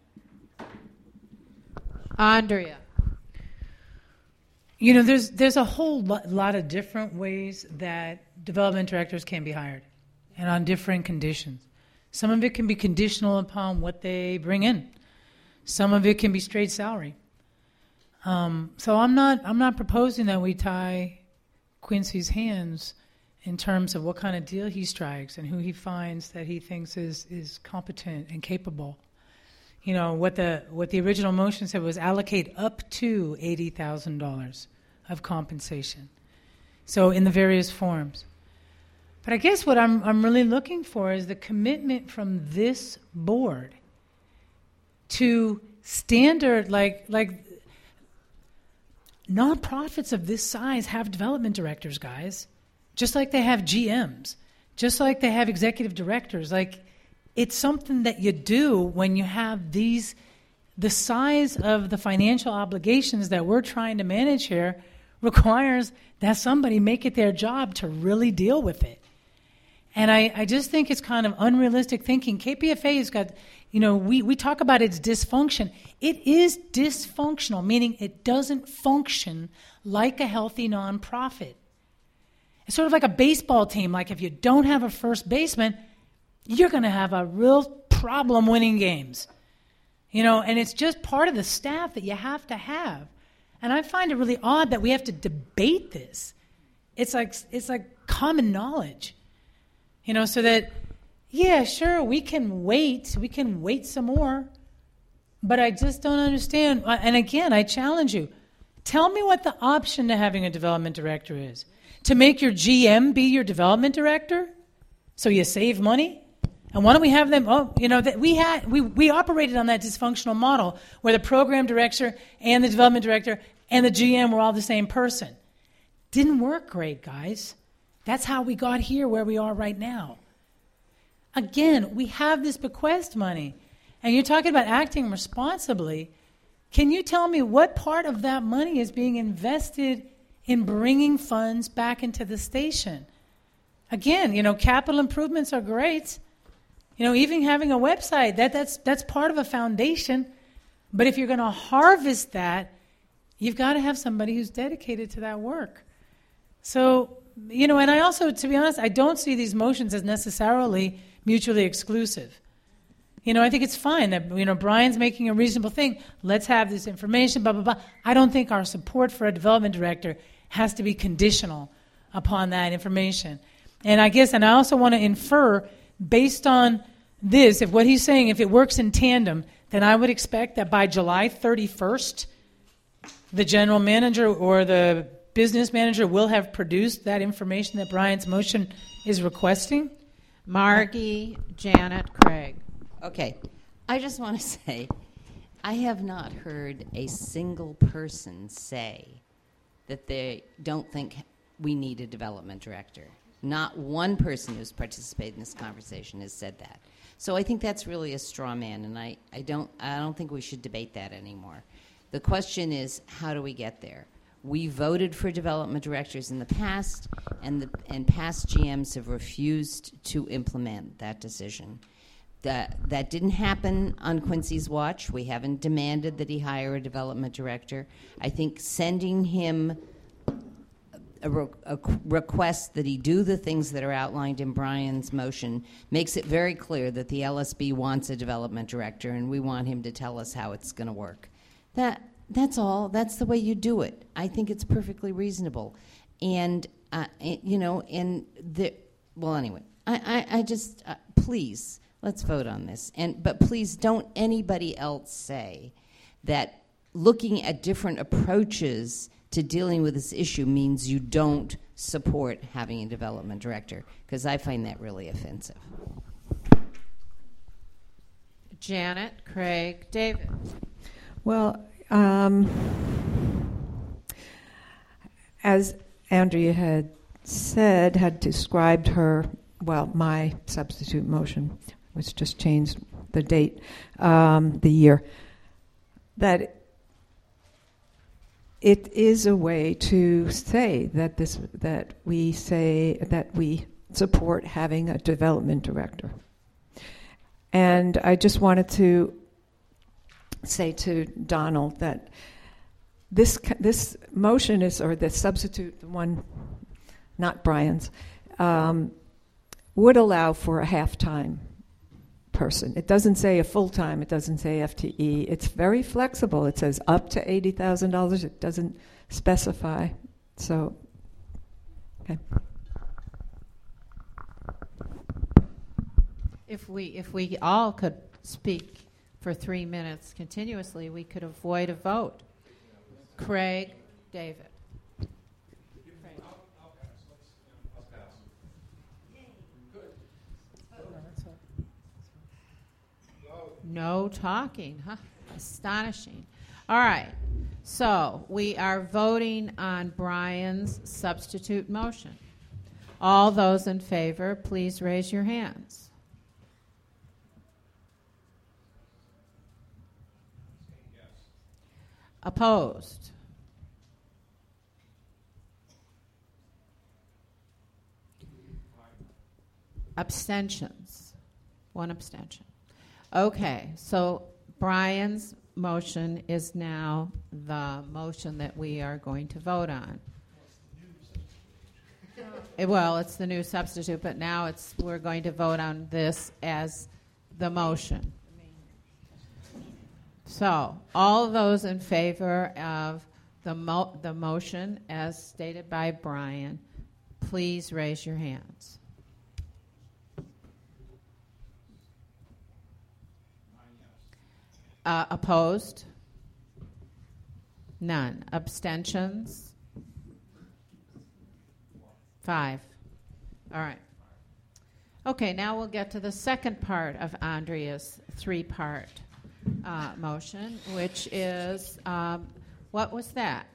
Andrea. You know, there's there's a whole lo- lot of different ways that development directors can be hired, and on different conditions. Some of it can be conditional upon what they bring in. Some of it can be straight salary. Um, so I'm not I'm not proposing that we tie Quincy's hands in terms of what kind of deal he strikes and who he finds that he thinks is is competent and capable. You know, what the what the original motion said was allocate up to eighty thousand dollars of compensation. So in the various forms. But I guess what I'm I'm really looking for is the commitment from this board to standard, like like nonprofits of this size have development directors, guys, just like they have G Ms, just like they have executive directors. Like, it's something that you do when you have these, the size of the financial obligations that we're trying to manage here requires that somebody make it their job to really deal with it. And I, I just think it's kind of unrealistic thinking. K P F A has got, you know, we, we talk about its dysfunction. It is dysfunctional, meaning it doesn't function like a healthy nonprofit. It's sort of like a baseball team. Like, if you don't have a first baseman, you're going to have a real problem winning games. You know, and it's just part of the staff that you have to have. And I find it really odd that we have to debate this. It's like it's like common knowledge. You know, so that, yeah, sure, we can wait. We can wait some more. But I just don't understand. And again, I challenge you. Tell me what the option to having a development director is. To make your G M be your development director so you save money? And why don't we have them, oh, you know, that we had we, we operated on that dysfunctional model where the program director and the development director and the G M were all the same person. Didn't work great, guys. That's how we got here where we are right now. Again, we have this bequest money, and you're talking about acting responsibly. Can you tell me what part of that money is being invested in bringing funds back into the station? Again, you know, capital improvements are great. You know, even having a website, that, that's that's part of a foundation. But if you're going to harvest that, you've got to have somebody who's dedicated to that work. So, you know, and I also, to be honest, I don't see these motions as necessarily mutually exclusive. You know, I think it's fine that, you know, Brian's making a reasonable thing. Let's have this information, blah, blah, blah. I don't think our support for a development director has to be conditional upon that information. And I guess, and I also want to infer, based on this, if what he's saying, if it works in tandem, then I would expect that by July thirty-first, the general manager or the business manager will have produced that information that Brian's motion is requesting. Margie, Janet, Craig. Okay. I just want to say, I have not heard a single person say that they don't think we need a development director. Not one person who's participated in this conversation has said that. So I think that's really a straw man, and I, I don't I don't think we should debate that anymore. The question is, how do we get there? We voted for development directors in the past, and the and past G Ms have refused to implement that decision. That that didn't happen on Quincy's watch. We haven't demanded that he hire a development director. I think sending him A, re- a request that he do the things that are outlined in Brian's motion makes it very clear that the L S B wants a development director, and we want him to tell us how it's going to work. That that's all. That's the way you do it. I think it's perfectly reasonable, and uh, you know, and the well, anyway, I I, I just uh, please let's vote on this. And but please don't anybody else say that looking at different approaches to dealing with this issue means you don't support having a development director, because I find that really offensive. Janet, Craig, David. Well, um, as Andrea had said, had described her, well, my substitute motion, which just changed the date, um, the year, that it is a way to say that this that we say that we support having a development director. And I just wanted to say to Donald that this this motion is, or the substitute, the one, not Brian's, um, would allow for a half-time person. It doesn't say a full-time. It doesn't say F T E. It's very flexible. It says up to eighty thousand dollars. It doesn't specify. So, okay. If we if we all could speak for three minutes continuously, we could avoid a vote. Craig, David. No talking, huh? Astonishing. All right. So we are voting on Brian's substitute motion. All those in favor, please raise your hands. Opposed? Abstentions? One abstention. Okay, so Brian's motion is now the motion that we are going to vote on. Eh, well, it's the new substitute, but now it's we're going to vote on this as the motion. So, all those in favor of the mo- the motion as stated by Brian, please raise your hands. Uh, opposed? None. Abstentions? Five. All right. Okay, now we'll get to the second part of Andrea's three-part uh, motion, which is, um, what was that?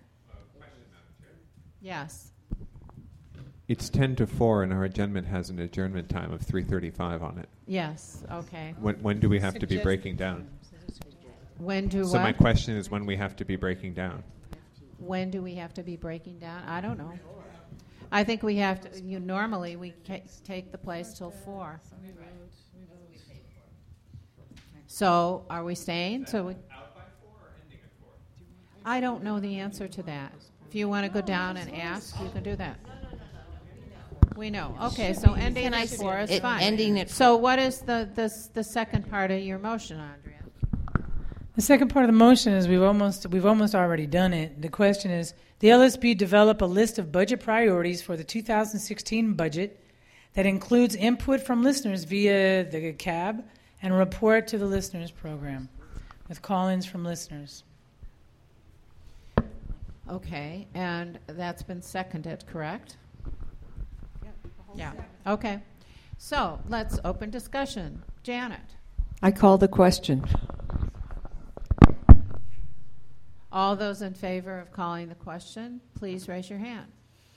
Yes. It's ten to four, and our adjournment has an adjournment time of three thirty-five on it. Yes, okay. When, when do we have to be Suggest- breaking down? When do So what? my question is when we have to be breaking down. When do we have to be breaking down? I don't know. I think we have to, you, normally we ca- take the place till four. So are we staying? So we, I don't know the answer to that. If you want to go down and ask, you can do that. We know. Okay, so ending Can I at s- four is it- fine. ending at So what is the, the, the second part of your motion, Andrea? The second part of the motion is we've almost we've almost already done it. The question is the L S B develop a list of budget priorities for the two thousand sixteen budget that includes input from listeners via the C A B and report to the listeners program with call-ins from listeners. Okay, and that's been seconded, correct? Yeah. Okay. So let's open discussion. Janet. I call the question. All those in favor of calling the question, please raise your hand.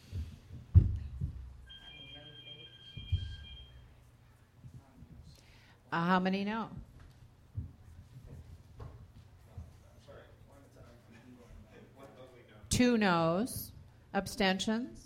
Uh, how many no? Two noes. Abstentions?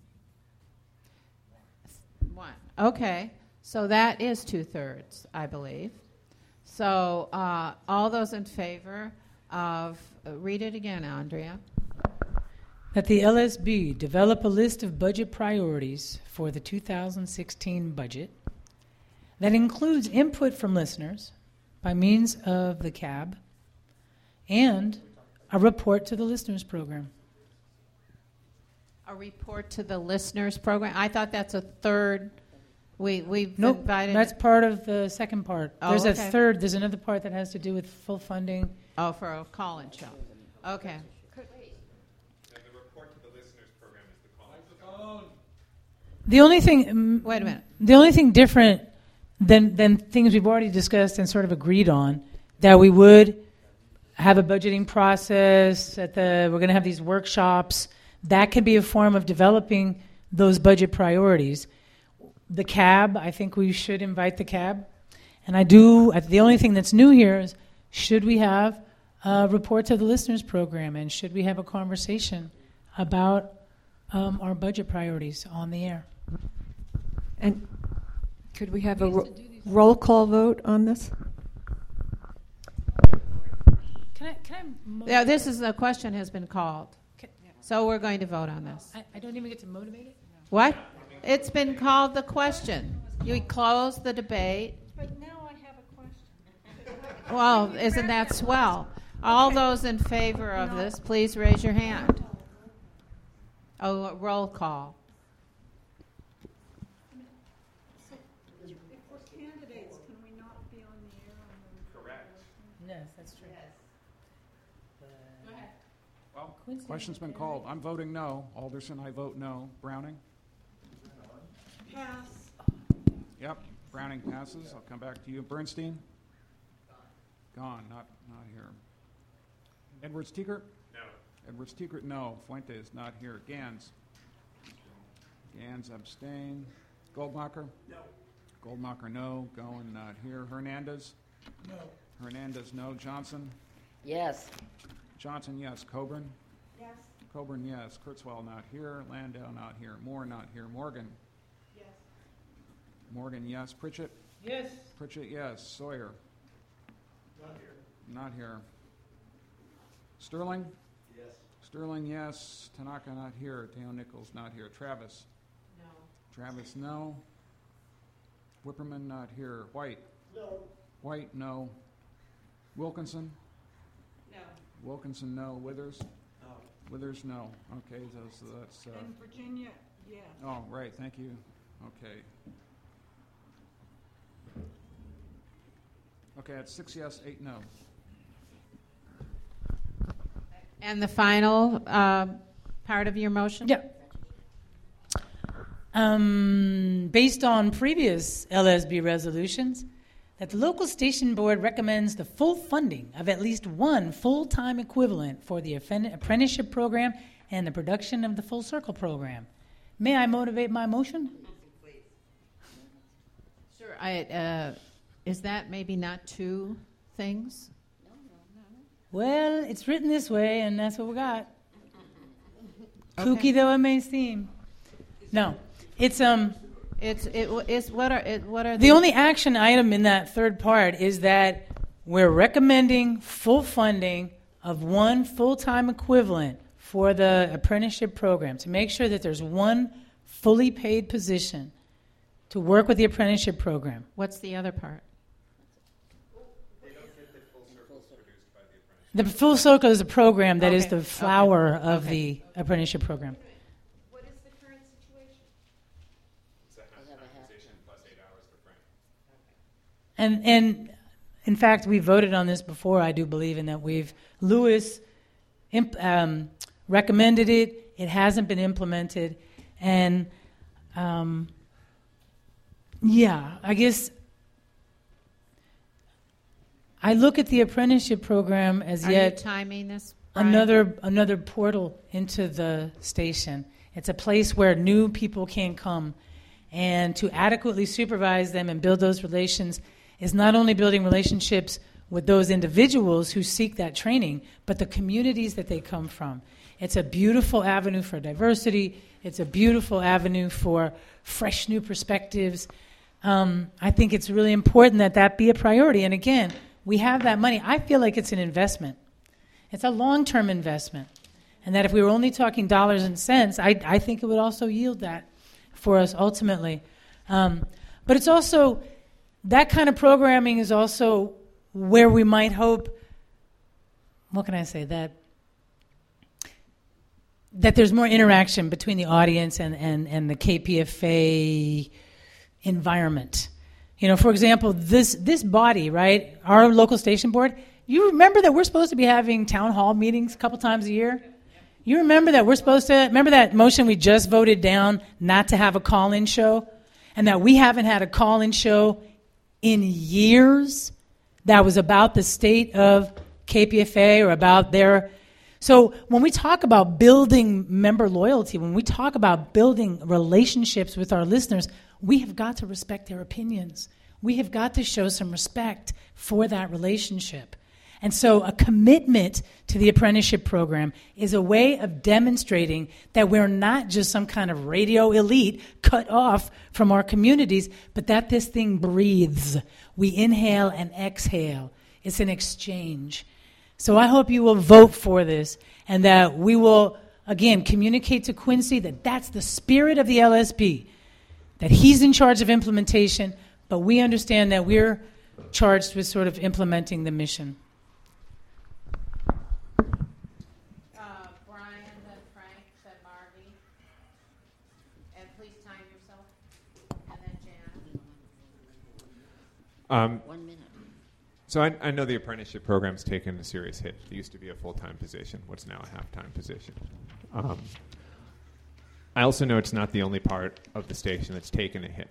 One. Okay. So that is two-thirds, I believe. So uh, all those in favor of, uh, read it again, Andrea. That the L S B develop a list of budget priorities for the two thousand sixteen budget that includes input from listeners by means of the C A B and a report to the listeners program. A report to the listeners program. I thought that's a third. We, we've Nope, invited. that's part of the second part. Oh, There's okay. a third, there's another part that has to do with full funding. Oh, for a call-in show. Okay. The only thing, mm, Wait a minute. The only thing different than than things we've already discussed and sort of agreed on, that we would have a budgeting process. At the we're going to have these workshops. That can be a form of developing those budget priorities. The C A B, I think we should invite the C A B, and I do. The only thing that's new here is, should we have a report to the listeners program, and should we have a conversation about um, our budget priorities on the air? And could we have a ro- roll call vote on this? Can I? Can I? Mo- Yeah, this is, the question has been called. Can, So we're going to vote on this. I, I don't even get to motivate it. What? It's been called the question. You close the debate. But now I have a question. Well, isn't that swell? All those in favor of this, please raise your hand. Oh, a roll call. If we're candidates, can we not be on the air on the... Correct. Yes, that's true. Well, question's been called. I'm voting no. Alderson, I vote no. Browning? Pass. Yep, Browning passes. I'll come back to you. Bernstein? Gone, not not here. Edwards Tiegert? No. Edwards Tiegert, no. Fuentes, not here. Gans? Gans abstain. Goldmacher? No. Goldmacher, no. Goen, not here. Hernandez? No. Hernandez, no. Johnson? Yes. Johnson, yes. Coburn? Yes. Coburn, yes. Kurzweil, not here. Landau, not here. Moore, not here. Morgan? Yes. Morgan, yes. Pritchett? Yes. Pritchett, yes. Sawyer? Not here. Not here. Sterling? Yes. Sterling, yes. Tanaka, not here. Teo Nichols, not here. Travis? No. Travis, no. Whipperman, not here. White? No. White, no. Wilkinson? No. Wilkinson, no. Withers? No. Withers, no. Okay, so, so that's. Uh, And Virginia, yes. oh, right. Thank you. Okay. Okay, it's six yes, eight no. And the final um, part of your motion? Yeah. Um, based on previous L S B resolutions, that the local station board recommends the full funding of at least one full-time equivalent for the affen- apprenticeship program and the production of the Full Circle program. May I motivate my motion? Sure. I, uh, is that maybe not two things? Well, it's written this way, and that's what we got. Okay. Kooky though it may seem. No, it's um. It's it w- is what are it what are The only action item in that third part is that we're recommending full funding of one full-time equivalent for the apprenticeship program to make sure that there's one fully paid position to work with the apprenticeship program. What's the other part? The Full Circle is a program that is Okay. the flower Okay. of Okay. the apprenticeship program. What is the current situation? It's a half time position plus eight hours for Frank. And and in fact, we voted on this before. I do believe in that we've Lewis imp, um, recommended it. It hasn't been implemented, and um, yeah, I guess I look at the apprenticeship program as Are yet you timing this, Brian? another another portal into the station. It's a place where new people can come, and to adequately supervise them and build those relations is not only building relationships with those individuals who seek that training, but the communities that they come from. It's a beautiful avenue for diversity. It's a beautiful avenue for fresh new perspectives. Um, I think it's really important that that be a priority. And again, we have that money. I feel like it's an investment. It's a long-term investment. And that if we were only talking dollars and cents, I, I think it would also yield that for us ultimately. Um, but it's also, that kind of programming is also where we might hope, what can I say, that that there's more interaction between the audience and, and, and the K P F A environment. You know, for example, this this body, right, our local station board, you remember that we're supposed to be having town hall meetings a couple times a year? You remember that we're supposed to, remember that motion we just voted down not to have a call-in show? And that we haven't had a call-in show in years that was about the state of K P F A or about their... So when we talk about building member loyalty, when we talk about building relationships with our listeners, we have got to respect their opinions. We have got to show some respect for that relationship. And so a commitment to the apprenticeship program is a way of demonstrating that we're not just some kind of radio elite cut off from our communities, but that this thing breathes. We inhale and exhale. It's an exchange. So I hope you will vote for this and that we will, again, communicate to Quincy that that's the spirit of the L S B, that he's in charge of implementation, but we understand that we're charged with sort of implementing the mission. Um, One minute. So I, I know the apprenticeship program's taken a serious hit. It used to be a full-time position. What's now a half-time position. Um, I also know it's not the only part of the station that's taken a hit.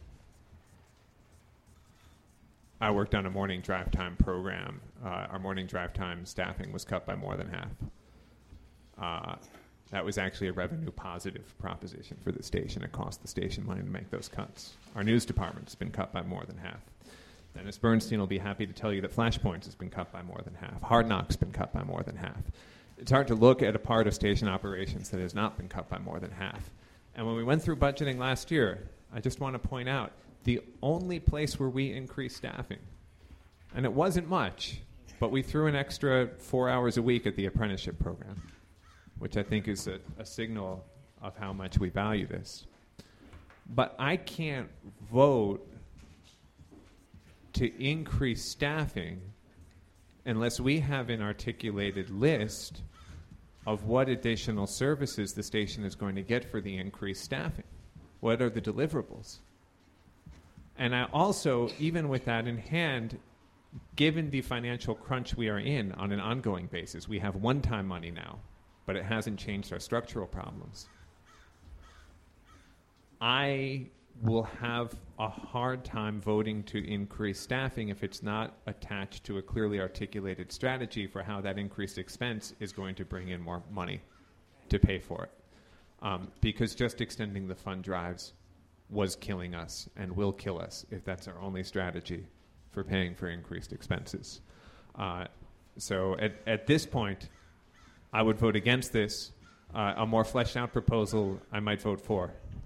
I worked on a morning drive time program. Uh, our morning drive time staffing was cut by more than half. Uh, that was actually a revenue positive proposition for the station. It cost the station money to make those cuts. Our news department's been cut by more than half. Dennis Bernstein will be happy to tell you that Flashpoints has been cut by more than half. Hard Knocks has been cut by more than half. It's hard to look at a part of station operations that has not been cut by more than half. And when we went through budgeting last year, I just want to point out the only place where we increased staffing, and it wasn't much, but we threw an extra four hours a week at the apprenticeship program, which I think is a, a signal of how much we value this. But I can't vote to increase staffing unless we have an articulated list of what additional services the station is going to get for the increased staffing. What are the deliverables? And I also, even with that in hand, given the financial crunch we are in on an ongoing basis, we have one-time money now, but it hasn't changed our structural problems. I will have a hard time voting to increase staffing if it's not attached to a clearly articulated strategy for how that increased expense is going to bring in more money to pay for it. Um, because just extending the fund drives was killing us and will kill us if that's our only strategy for paying for increased expenses. Uh, so at, at this point, I would vote against this. Uh, a more fleshed out proposal, I might vote for.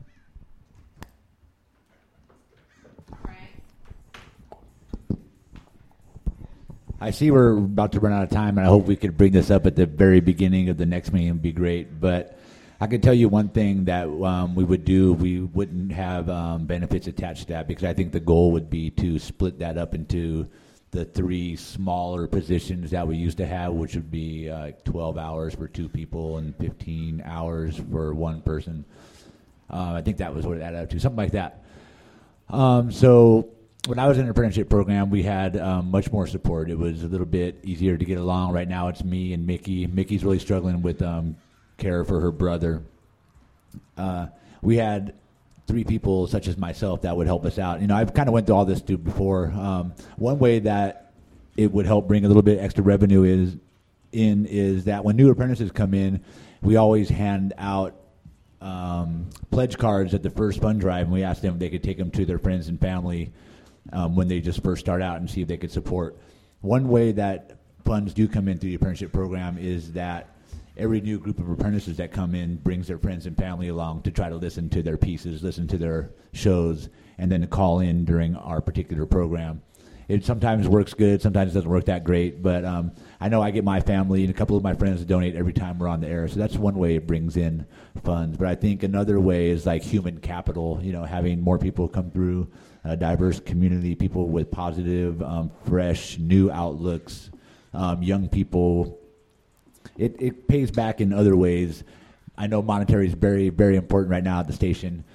I see we're about to run out of time, and I hope we could bring this up at the very beginning of the next meeting. It would be great. But I can tell you one thing that um, we would do. We wouldn't have um, benefits attached to that because I think the goal would be to split that up into the three smaller positions that we used to have, which would be uh, twelve hours for two people and fifteen hours for one person. Uh, I think that was what it added up to, something like that. Um, so when I was in an apprenticeship program, we had um, much more support. It was a little bit easier to get along. Right now it's me and Mickey. Mickey's really struggling with um, care for her brother. Uh, we had three people such as myself that would help us out. You know, I've kind of went through all this too before. Um, one way that it would help bring a little bit extra revenue is in is that when new apprentices come in, we always hand out um, pledge cards at the first fund drive, and we ask them if they could take them to their friends and family um, when they just first start out and see if they could support. One way that funds do come in through the apprenticeship program is that every new group of apprentices that come in brings their friends and family along to try to listen to their pieces, listen to their shows, and then to call in during our particular program. It sometimes works good, sometimes it doesn't work that great, but um, I know I get my family and a couple of my friends to donate every time we're on the air, so that's one way it brings in funds. But I think another way is like human capital, you know, having more people come through, a diverse community, people with positive, um, fresh, new outlooks, um, young people. It, it pays back in other ways. I know monetary is very, very important right now at the station.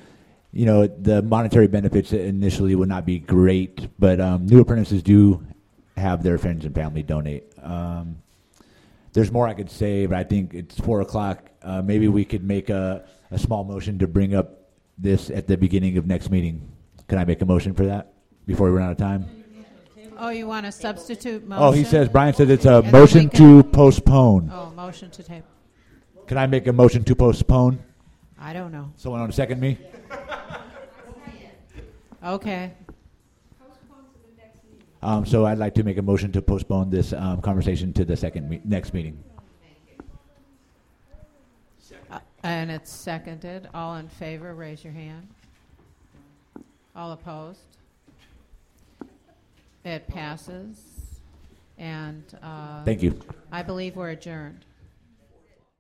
you know, the monetary benefits initially would not be great, but um, new apprentices do have their friends and family donate. Um, there's more I could say, but I think it's four o'clock. Uh, maybe we could make a, a small motion to bring up this at the beginning of next meeting. Can I make a motion for that before we run out of time? Oh, you want a substitute motion? Oh, he says, Brian said it's a And then motion we can- to postpone. Oh, motion to table. Can I make a motion to postpone? I don't know. Someone want to second me? Okay. Um, so I'd like to make a motion to postpone this um, conversation to the second me- next meeting. Uh, and it's seconded. All in favor, raise your hand. All opposed? It passes. And uh, Thank you. I believe we're adjourned.